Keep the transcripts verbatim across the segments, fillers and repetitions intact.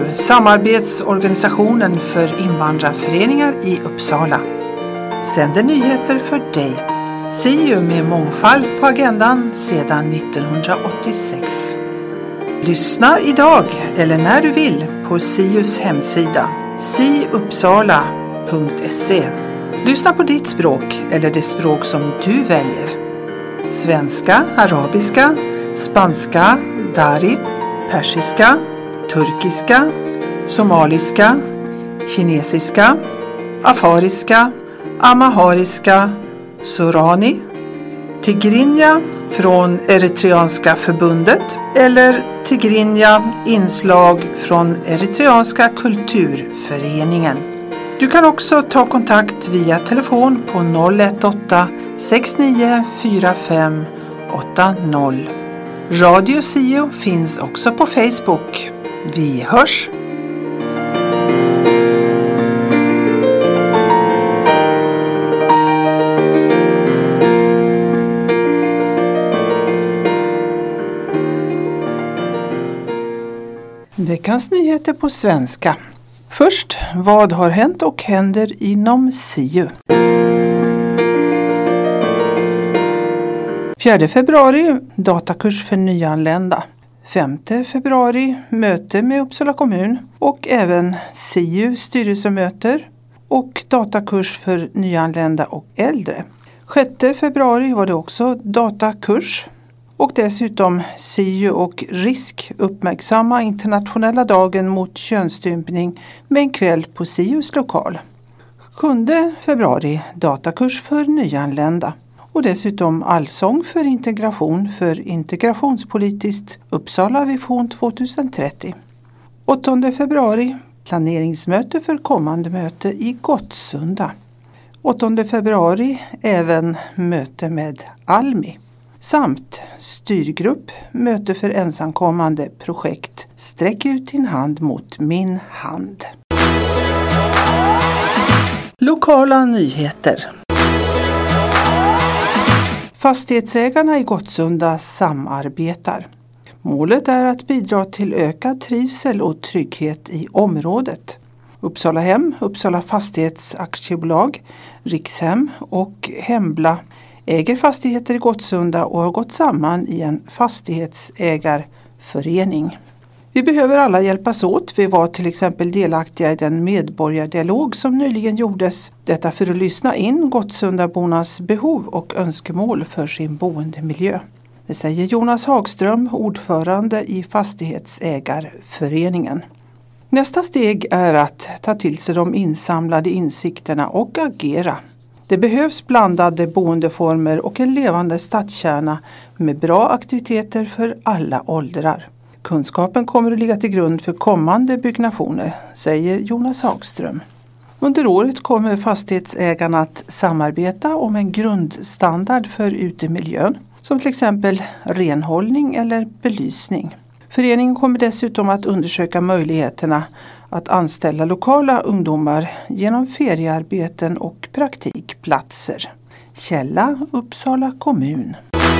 samarbetsorganisationen för invandrarföreningar i Uppsala, sänder nyheter för dig. S I U med mångfald på agendan sedan nittonhundraåttiosex. Lyssna idag eller när du vill på S I U:s hemsida s i uppsala punkt se. Lyssna på ditt språk eller det språk som du väljer. Svenska, arabiska, spanska, dari, persiska, turkiska, somaliska, kinesiska, afariska, amahariska, sorani, tigrinja från Eritreanska förbundet eller tigrinja inslag från Eritreanska kulturföreningen. Du kan också ta kontakt via telefon på noll ett åtta sex nio fyra fem åtta noll. Radio S I U finns också på Facebook. Vi hörs! Veckans nyheter på svenska. Först, vad har hänt och händer inom S I U? fjärde februari, datakurs för nyanlända. femte februari, möte med Uppsala kommun och även S I U styrelsemöter och datakurs för nyanlända och äldre. sjätte februari var det också datakurs. Och dessutom S I U och RISK uppmärksamma internationella dagen mot könsstympning med en kväll på S I U:s lokal. sjunde februari datakurs för nyanlända och dessutom allsång för integration för integrationspolitiskt Uppsala Vision tjugohundratrettio. åttonde februari planeringsmöte för kommande möte i Gottsunda. åttonde februari även möte med Almi. Samt styrgrupp, möte för ensamkommande, projekt Sträck ut din hand mot min hand. Lokala nyheter. Fastighetsägarna i Gottsunda samarbetar. Målet är att bidra till ökad trivsel och trygghet i området. Uppsala Hem, Uppsala Fastighetsaktiebolag, Rikshem och Hembla äger fastigheter i Gottsunda och har gått samman i en fastighetsägarförening. Vi behöver alla hjälpas åt. Vi var till exempel delaktiga i den medborgardialog som nyligen gjordes. Detta för att lyssna in Gottsundabornas behov och önskemål för sin boendemiljö. Det säger Jonas Hagström, ordförande i fastighetsägarföreningen. Nästa steg är att ta till sig de insamlade insikterna och agera. Det behövs blandade boendeformer och en levande stadskärna med bra aktiviteter för alla åldrar. Kunskapen kommer att ligga till grund för kommande byggnationer, säger Jonas Hagström. Under året kommer fastighetsägarna att samarbeta om en grundstandard för utemiljön, som till exempel renhållning eller belysning. Föreningen kommer dessutom att undersöka möjligheterna att anställa lokala ungdomar genom feriearbeten och praktikplatser. Källa Uppsala kommun.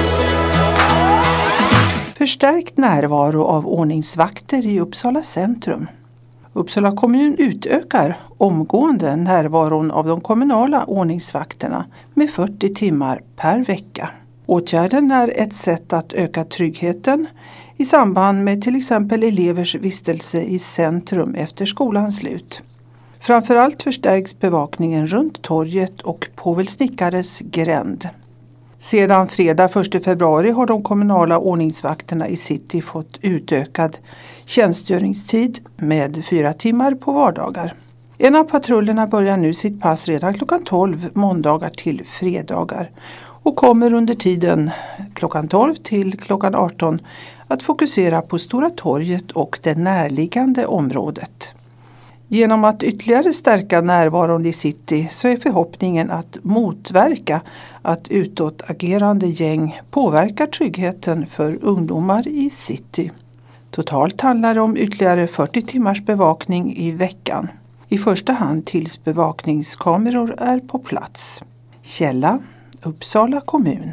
Förstärkt närvaro av ordningsvakter i Uppsala centrum. Uppsala kommun utökar omgående närvaron av de kommunala ordningsvakterna med fyrtio timmar per vecka. Åtgärden är ett sätt att öka tryggheten i samband med till exempel elevers vistelse i centrum efter skolans slut. Framförallt förstärks bevakningen runt torget och Povel Snickares gränd. Sedan fredag första februari har de kommunala ordningsvakterna i city fått utökad tjänstgöringstid med fyra timmar på vardagar. En av patrullerna börjar nu sitt pass redan klockan tolv måndagar till fredagar och kommer under tiden klockan tolv till klockan arton att fokusera på Stora torget och det närliggande området. Genom att ytterligare stärka närvaron i city så är förhoppningen att motverka att utåtagerande gäng påverkar tryggheten för ungdomar i city. Totalt handlar det om ytterligare fyrtio timmars bevakning i veckan. I första hand tills bevakningskameror är på plats. Källa Uppsala kommun.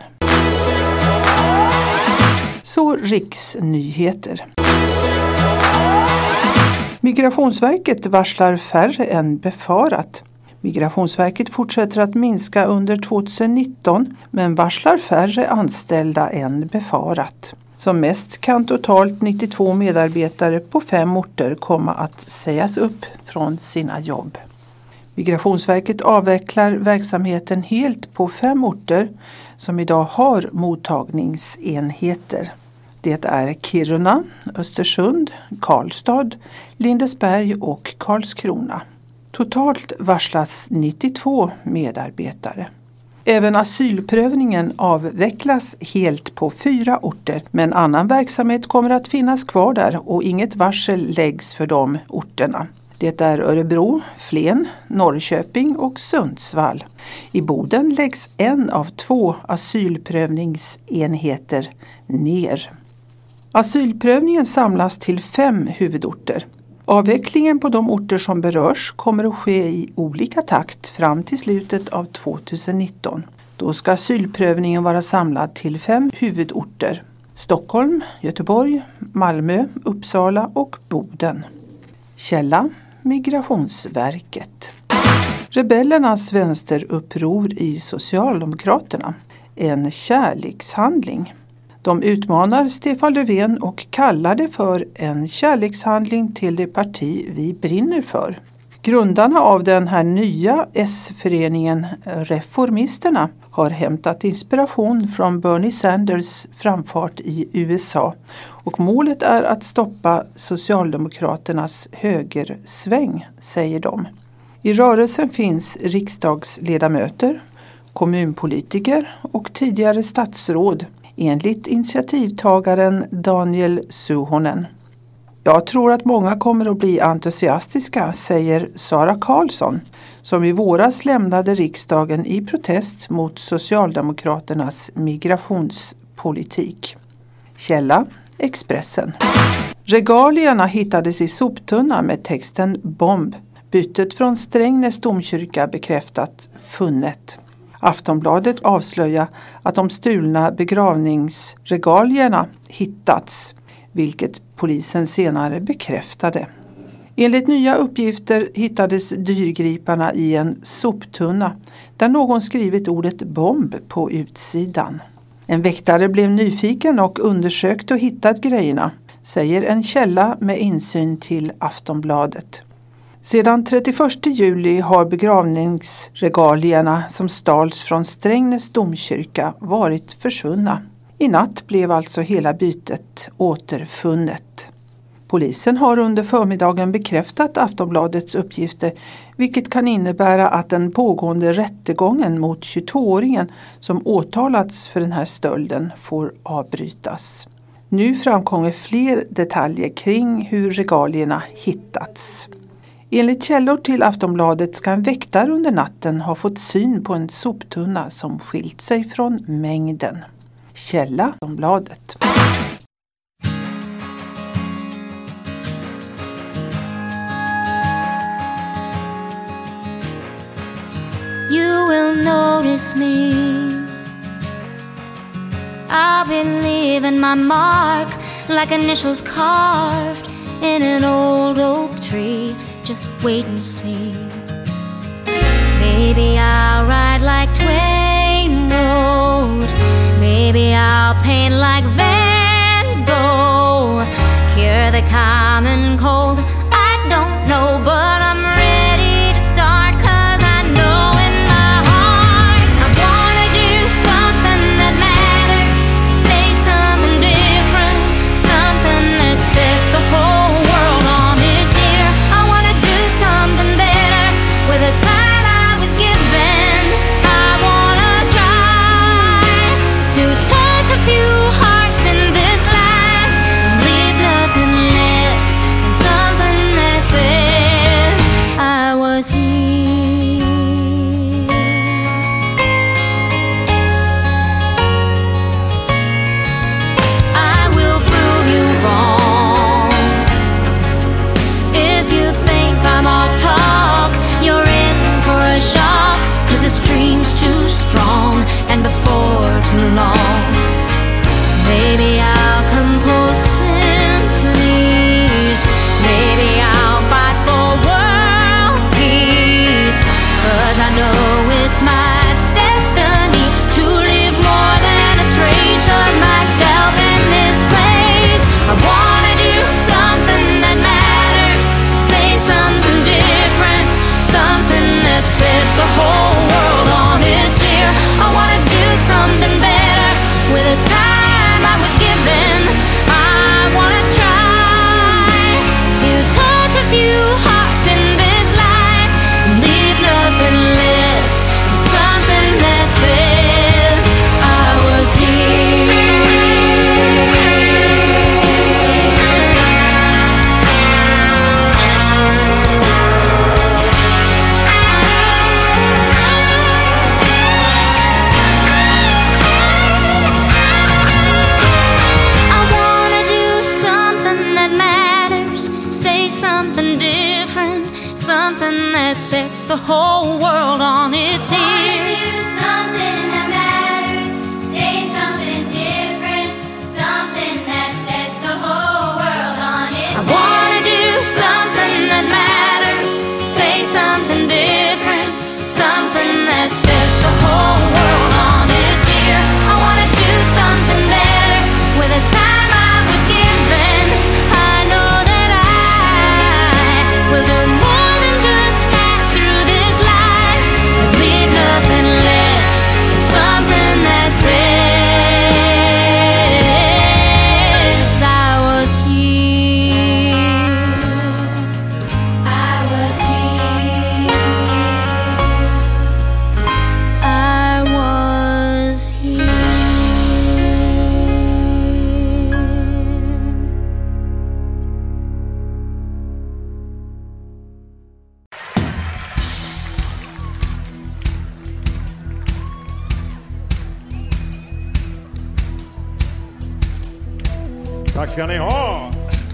Så riksnyheter. Migrationsverket varslar färre än befarat. Migrationsverket fortsätter att minska under tjugonitton men varslar färre anställda än befarat. Som mest kan totalt nittiotvå medarbetare på fem orter komma att sägas upp från sina jobb. Migrationsverket avvecklar verksamheten helt på fem orter som idag har mottagningsenheter. Det är Kiruna, Östersund, Karlstad, Lindesberg och Karlskrona. Totalt varslas nittiotvå medarbetare. Även asylprövningen avvecklas helt på fyra orter, men annan verksamhet kommer att finnas kvar där och inget varsel läggs för de orterna. Det är Örebro, Flen, Norrköping och Sundsvall. I Boden läggs en av två asylprövningsenheter ner. Asylprövningen samlas till fem huvudorter. Avvecklingen på de orter som berörs kommer att ske i olika takt fram till slutet av tjugonitton. Då ska asylprövningen vara samlad till fem huvudorter: Stockholm, Göteborg, Malmö, Uppsala och Boden. Källa: Migrationsverket. Rebellernas vänsteruppror i Socialdemokraterna. En kärlekshandling. De utmanar Stefan Löfven och kallar det för en kärlekshandling till det parti vi brinner för. Grundarna av den här nya S-föreningen Reformisterna har hämtat inspiration från Bernie Sanders framfart i U S A och målet är att stoppa Socialdemokraternas högersväng, säger de. I rörelsen finns riksdagsledamöter, kommunpolitiker och tidigare statsråd, enligt initiativtagaren Daniel Suhonen. Jag tror att många kommer att bli entusiastiska, säger Sara Karlsson, som i våras lämnade riksdagen i protest mot Socialdemokraternas migrationspolitik. Källa: Expressen. Regalierna hittades i soptunna med texten bomb. Bytet från Strängnäs domkyrka bekräftat funnet. Aftonbladet avslöjar att de stulna begravningsregalierna hittats, vilket polisen senare bekräftade. Enligt nya uppgifter hittades dyrgriparna i en soptunna där någon skrivit ordet bomb på utsidan. En väktare blev nyfiken och undersökte och hittat grejerna, säger en källa med insyn till Aftonbladet. Sedan trettioförsta juli har begravningsregalierna som stals från Strängnäs domkyrka varit försvunna. I natt blev alltså hela bytet återfunnet. Polisen har under förmiddagen bekräftat Aftonbladets uppgifter, vilket kan innebära att den pågående rättegången mot tjugotvååringen som åtalats för den här stölden får avbrytas. Nu framkommer fler detaljer kring hur regalierna hittats. Enligt källor till Aftonbladet ska en väktare under natten ha fått syn på en soptunna som skilt sig från mängden. Källa: Aftonbladet. You will notice me. I'll be leaving my mark like initials carved in an old oak tree. Just wait and see. Maybe I'll ride like Twain rode. Maybe I'll paint like Van Gogh. Cure the common cold. I don't know, but I'm ready to start. Cause I know in my heart I wanna do something that matters. Say something different. Something that sets the whole world on its ear. I wanna do something better with the time I was given. I wanna try to touch a few hearts in this life. Leave nothing left world on its ear. Something different, something that sets the whole world on its ear. I wanna do something better with the time I was given. I know that I will do more than just pass through this life and leave nothing less than something that says I was here. I was here. I was here. Tack ska ni ha.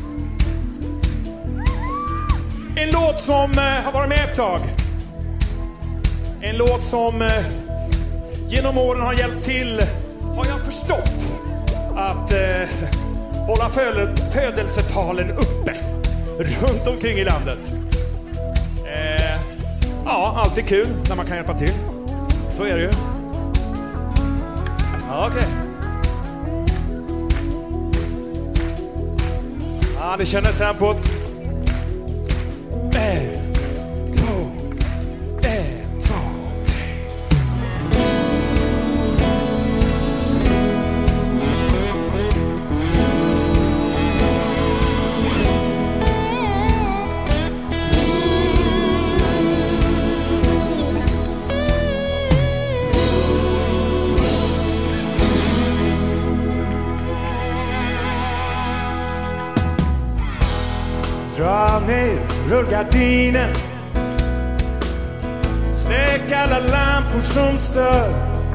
En låt som eh, har varit med ett tag. En låt som eh, genom åren har hjälpt till, har jag förstått, att eh, hålla föl- födelsetalen uppe runt omkring i landet. Eh, ja, alltid kul när man kan hjälpa till. Så är det ju. Ja, okej. Ja, ni känner tempot. En, två, en, två, tre. Dra ner rullgardinen, släck alla lampor som stör.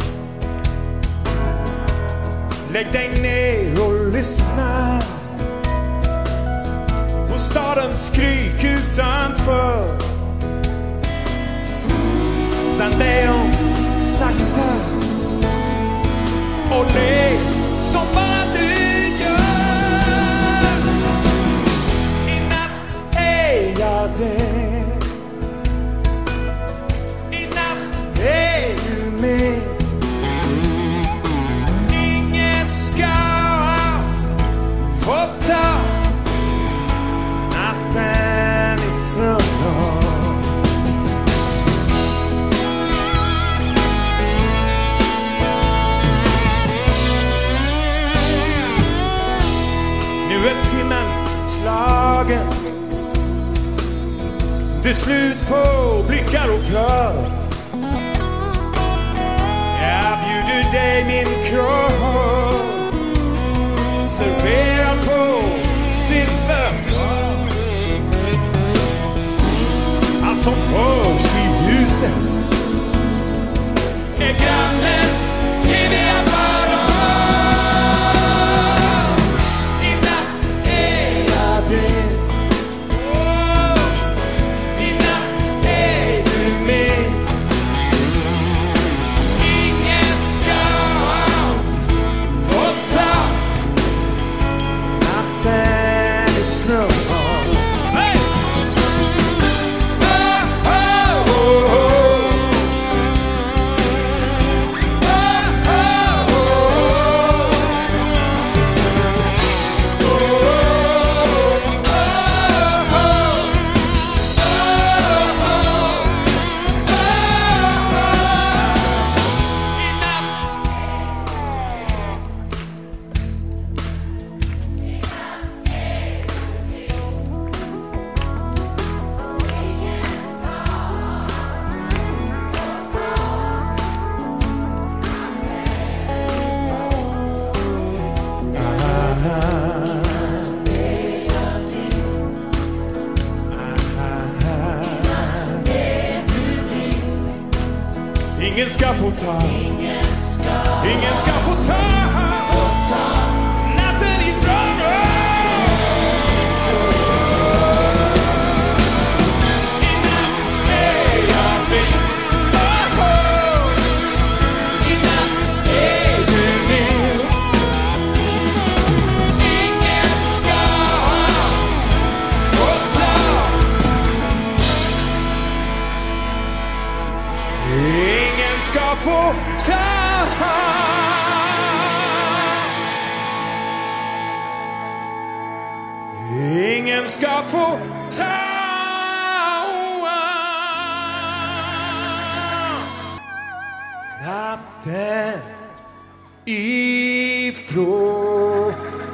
Lägg dig ner och lyssna på stadens skrik utanför. Vänd dig om sakta och le som bara du gör. Det. I natt är du med. Ingen ska få ta natten ifrån oss. Nu är timmen slagen. Det är slut på blickar och prat. Jag bjuder dig min kropp, serverad på silverfat. Allt som hörs i huset är grannens T V-apparat. I natt är jag det. Ingen ska få ta, ingen ska, ingen ska få ta, få ta natten ifrån oss. I natt är jag din. Ingen ska få ta. Ingen ska få ta. Natten ifrån.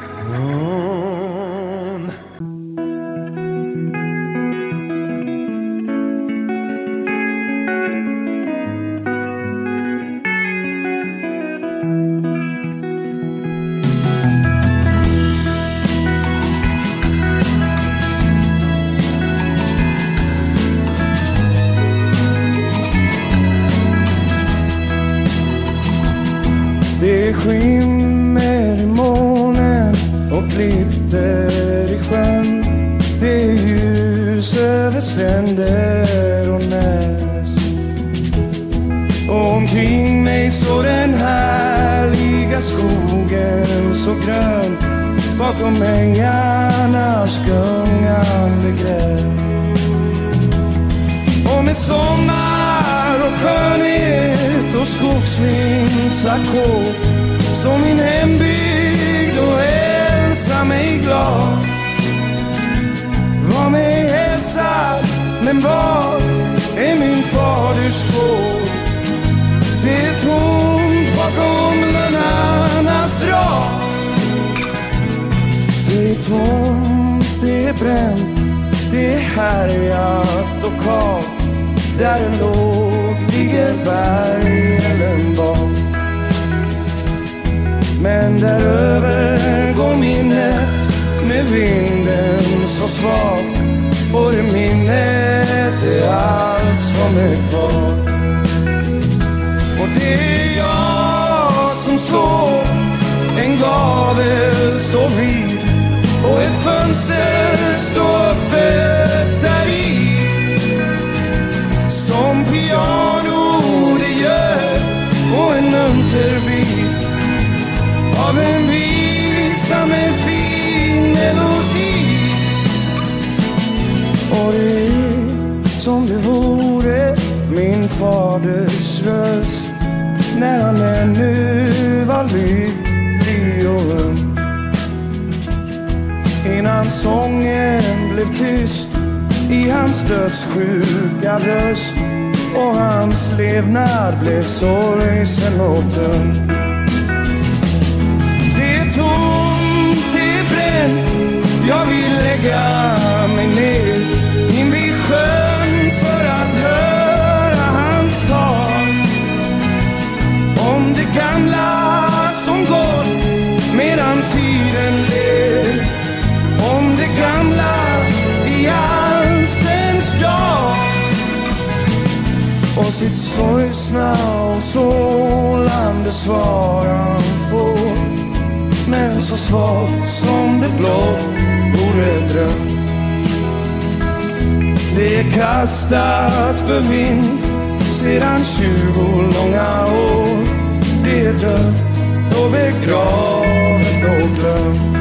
Det skimmer i månen och glitter i sjön. Det är ljus över stränder och näs. Och omkring mig står den härliga skogen så grön. Bakom ängarnas gungande gräs. Och med sommar och skönhet och skogsvindsackord som min hembygd och hälsa mig glad. Var mig hälsa, men var är min faders gård? Det är tomt bakom lönarnas rad. Det är tomt, det är bränt, det är härjat och kalt. Där en låg ligger bergen bak. Men däröver går minnet med vinden så svagt. Och det minnet är allt som är kvar. Och det är jag som såg en gavel stå vid. Och ett fönster stå öppet där i. Som piano det gör och en unterbit av en visa med fin melodi. Och det är som det vore min faders röst när han ännu var lycklig och ung. Innan sången blev tyst i hans dödssjuka röst och hans levnad blev sorgsen och tung. Det är tomt, det är bränt, jag vill lägga mig ner invid sjön för att höra hans tal om det gamla som gått medan tiden ler, om det gamla i Alstens dag. Och sitt sorgsna och sålande svar han får, men så svagt som det blå vore dröm. Det är kastat för vind sedan tjugo långa år. Det är dött och begravet och glömt.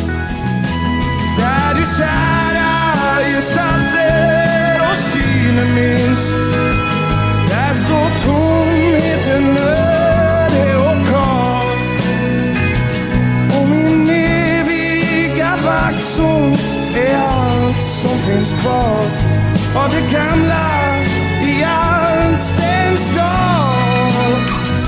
Där du kära gestalter och synen minns, där står tomheten öde och kall. Och min eviga vaxon är allt som finns kvar av det gamla i Alstens dal.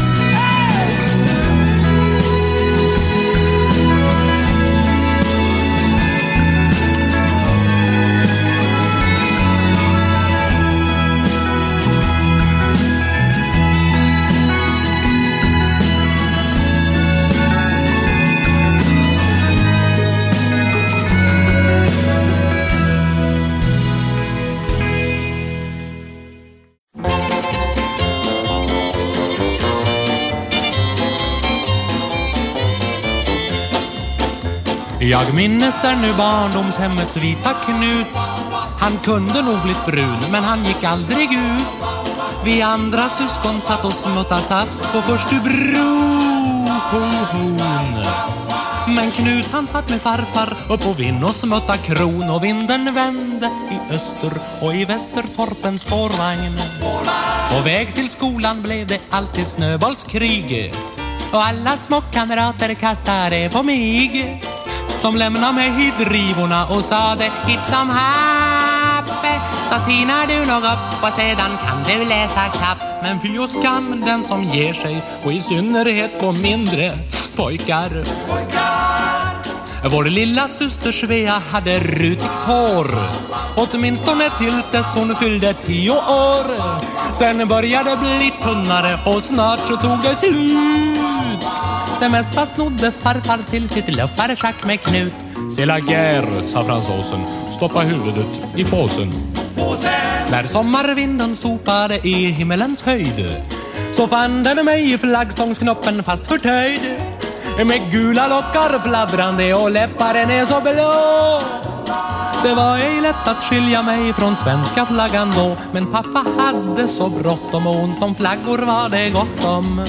Jag minnes är nu barndomshemmets vita Knut. Han kunde nog blivit brun, men han gick aldrig ut. Vi andra syskon satt och smuttade saft på förstu bron. Men Men Knut han satt med farfar upp på vind och smötta kron. Och vinden vände i öster och i väster torpens spårvagn. På väg till skolan blev det alltid snöbollskrig. Och alla små kamrater kastade på mig. De lämnade mig i drivorna och sade hipp som happe. Så tinar du nog upp och sedan kan du läsa kapp. Men fy och skam den som ger sig, och i synnerhet på mindre pojkar. Vår lilla syster Svea hade rutigt hår, åtminstone tills dess hon fyllde tio år. Sen började bli tunnare och snart så tog det slut. Det mesta snodde farfar till sitt luffarschack med Knut. C'est la guerre, sa fransosen, stoppa huvudet i påsen. När sommarvinden sopade i himmelens höjd, så fann den mig i flaggstångsknoppen fast förtöjd. Med gula lockar fladdrande och läpparen är så blå. Det var ej lätt att skilja mig från svenska flaggan då. Men pappa hade så bråttom och ont om flaggor var det gott om.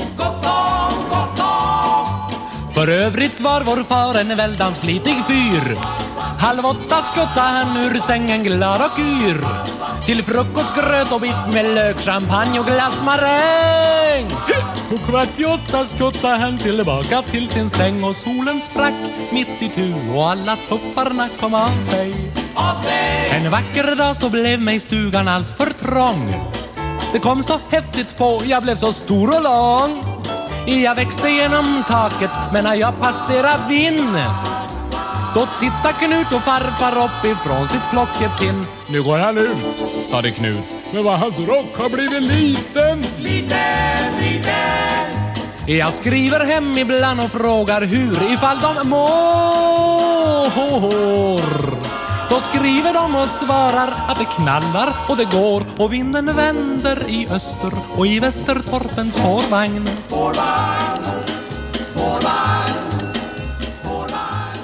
För övrigt var vår far en väldans flitig fyr. Halv åtta skuttade han ur sängen glad och yr. Till frukost gröt och biff med lök, champagne och glassmaräng. Och kvart i åtta skuttade han tillbaka till sin säng. Och solen sprack mitt i tu och alla tupparna kom av sig. En vacker dag så blev mig stugan allt för trång. Det kom så häftigt på, jag blev så stor och lång. Jag växte genom taket, men när jag passerade vind, då tittar Knut och farfar upp ifrån sitt plockepinn. Nu går han ut, sa det Knut. Men vad hans rock har blivit liten. Liten, liten. Jag skriver hem ibland och frågar hur, ifall de mår. Då skriver de och svarar att det knallar och det går. Och vinden vänder i öster och i väster torpens spårvagn. Spårvagn, spårvagn, spårvagn.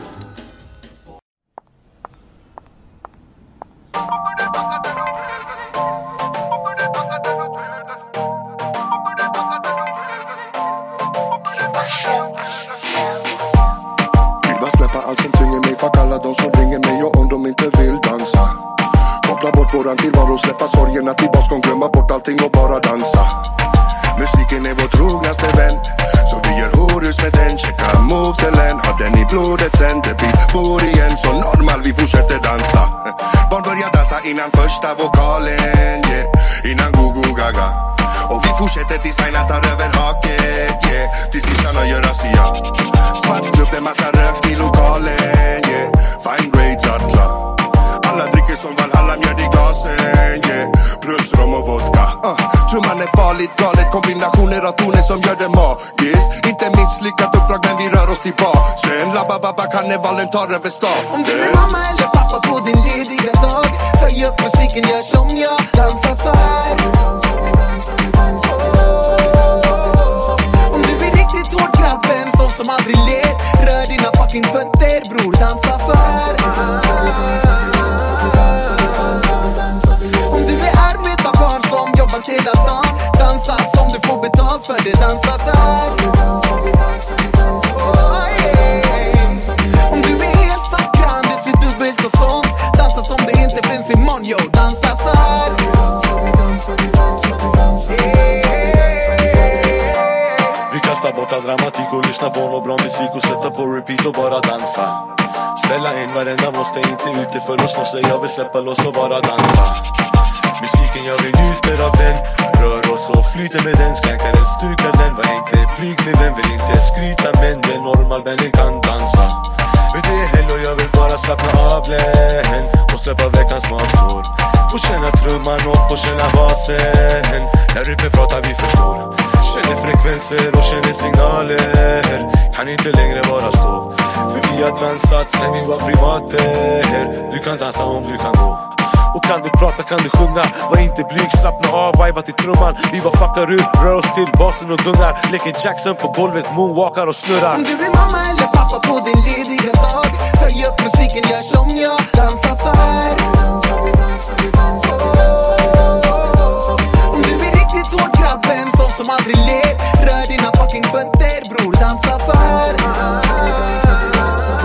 Vill bara släppa allt som tynger mig, fuck alla de som ringer mig och om de inte vill dansa. Koppla bort våran tillvaro, släppa sorgerna till basgång, glömma bort allting och bara dansa. Musiken är vår trognaste vän, så vi gör horus med den. Checka moveselen, har den i blodet sen. Det blir bor igen, så normal vi fortsätter dansa. Barn börjar dansa innan första vokalen, yeah. Innan go-go gaga. Och vi fortsätter tills Aina tar över haket, yeah. Tills kissarna gör Asia. Svart klubb, en massa rök i lokalen, yeah. Fine grades att klar. Alla dricker som Valhalla, mjöd i glasen, yeah. Plus rom och vodka, uh. Trumman är farligt galet, kombinationer av toner som gör det magiskt. Inte misslyckat uppdrag men vi rör oss till basen. Labba-babba, karnevalen tar över stan. Om du är mamma eller pappa på din lediga dag, höj upp musiken, gör som jag, dansa så här. Om du är riktigt hård grabben, sån som aldrig ler, rör dina fucking fötter bror, dansa så här. Om du är arbetarbarn som jobbar hela dagen, dansa som du får betalt för det, dansa så här. Om du är helt sakran, du ser dubbelt och sånt, dansa som det inte finns imorgon, yo, dansa så här. Vi kastar bort all dramatik och lyssnar på någon bra musik och sätta på repeat och bara dansa. Ställa in varenda måste inte ute för oss, måste jag vill släppa loss och bara dansa. Musiken jag vill njuter av den, rör oss och flyter med den, skänkar ett stukar den. Var inte blyg med vem vill inte skryta, men det är normal, men den kan dansa. För det är hell och jag vill bara slappna av län och släppa veckans magsår. Få känna trumman och få känna basen. När ryppen pratar vi förstår. Känner frekvenser och känner signaler. Kan inte längre bara stå. För vi har dansat sen vi var primater. Du kan dansa om du kan gå. Och kan du prata kan du sjunga. Var inte blyg, slappna av, viba till trumman. Vi bara fuckar ut, rör oss till basen och gungar. Leker Jackson på golvet, moonwalkar och snurrar. Om du är mamma eller pappa på din lediga dag, höj upp musiken, gör som jag, dansa så här. Om du är riktigt hård grabben, sån som aldrig ler, rör dina fucking fötter bror, dansa så här.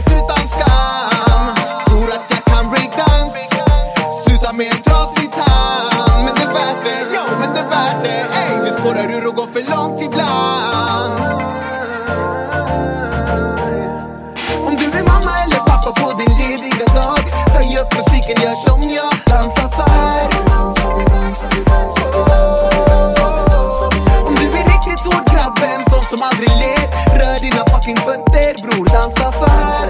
helt utan skam. Tror att jag kan breakdance, sluta med en trasig tand. Men det är värt det, jo men det är värt det. Ey, vi spårar ur och går för långt ibland. Om du är mamma eller pappa på din lediga dag, höj upp musiken, gör som jag, dansa så här. Om du är riktigt hård grabben, sån som aldrig ler, rör dina fucking fötter bror, dansa så här.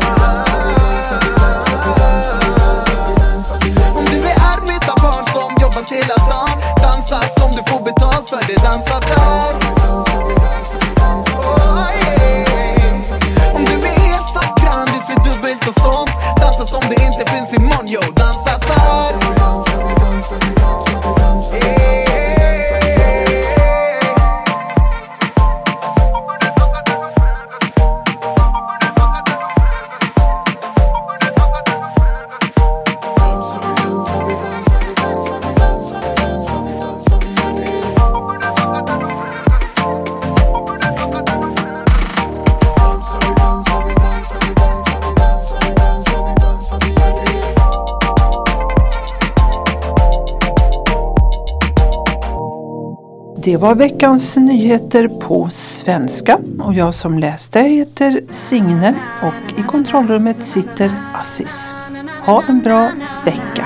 Om du är arbetarbarn som jobbar hela dagen, dansa som du får betalt för det, dansa så här. Om du är helt sakran, du ser dubbelt och sånt, dansa som det inte finns imorgon, yo, dansa så här. Det var veckans nyheter på svenska och jag som läste heter Signe och i kontrollrummet sitter Assis. Ha en bra vecka.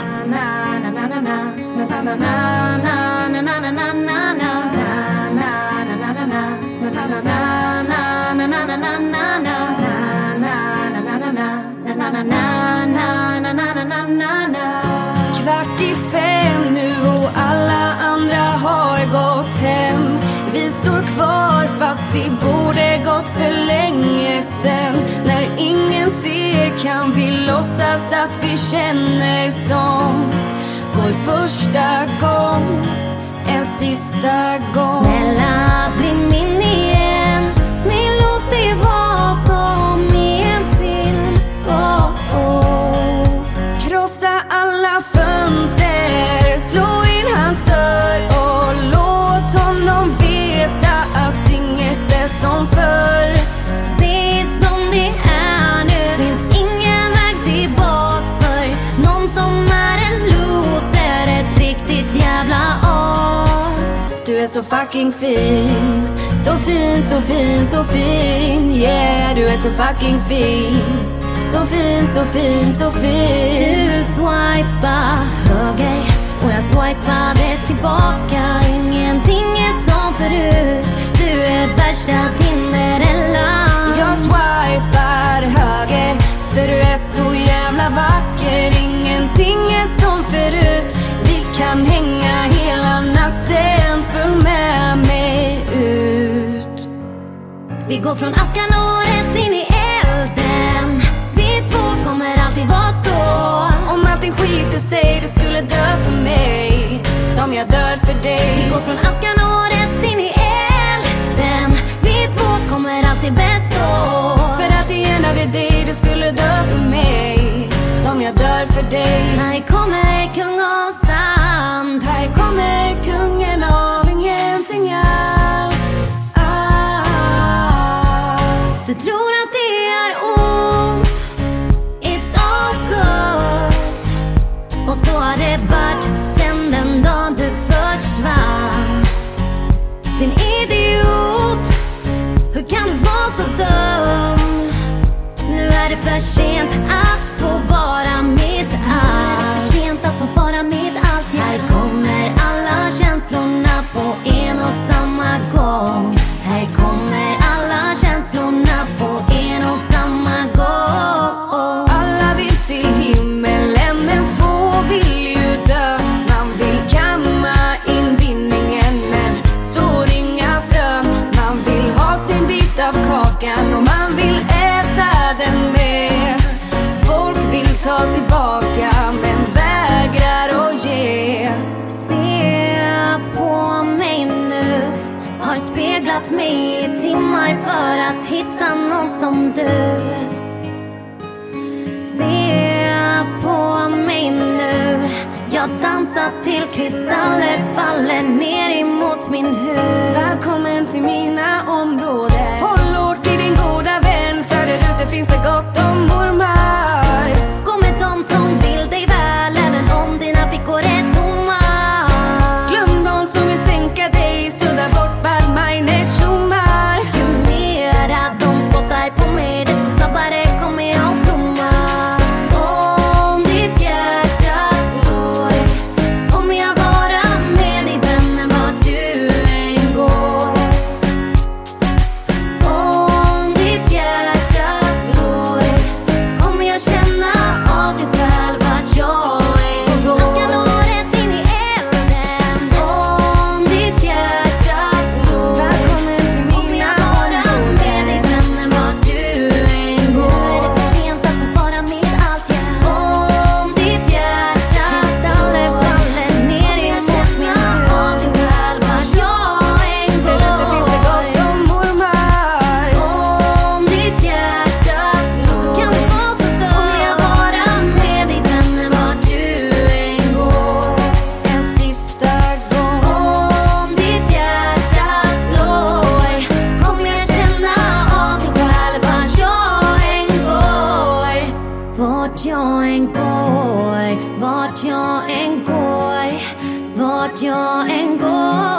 Kvart i fem nu och alla andra har gått hem. Vi står kvar fast vi borde gått för länge sen. När ingen ser kan vi låtsas att vi känner som vår första gång, en sista gång. Snälla bli min igen, ni låt det vara som i en film. Oh, oh. Krossa alla fönster, slå in hans dörr och låt honom veta att inget är som förr. Se som det är nu, finns ingen väg tillbaks för någon som är en loser, ett riktigt jävla as. Du är så fucking fin, så fin, så fin, så fin. Yeah, du är så fucking fin, så fin, så fin, så fin. Du swipar höger och jag swipade tillbaka. Ingenting är som förut, du är värsta Tinderella. Jag swipar höger för du är så jävla vacker. Ingenting är som förut, vi kan hänga hela natten, följ med mig ut. Vi går från askan och rätt in i elden. Vi två kommer alltid vara så. Om allting skiter sig, du skulle dö för mig som jag dör för dig. Vi går från askan och rätt in i elden. Vi två kommer alltid bestå. För att igen av dig, du skulle dö för mig som jag dör för dig. Här kommer kung av sand, här kommer kungen av ingenting alls. Ah. Du tror att det är ont, it's all good. Och så har det varit sen den dagen du försvann. Din idiot, hur kan du vara så dum? Nu är det för sent att få vara mitt allt. För sent att få vara mitt allt. Här kommer alla känslorna på en och samma gång. Här kommer alla känslorna på en och samma gång. Alla vill till himmelen men få vill ju dö. Man vill kamma in vinningen men så inga frön. Man vill ha sin bit av kakan och man vill äta den med. Folk vill ta tillbaka men vägrar att ge. Se på mig nu, har speglat mig i timmar för att hitta någon som du. Se på mig nu, jag dansar till kristaller faller ner emot min hud. Välkommen till mina områden. Håll hårt till din goda vän, för där ute finns det gott om ormar. Vart jag än går, vart jag än går, vart jag än går.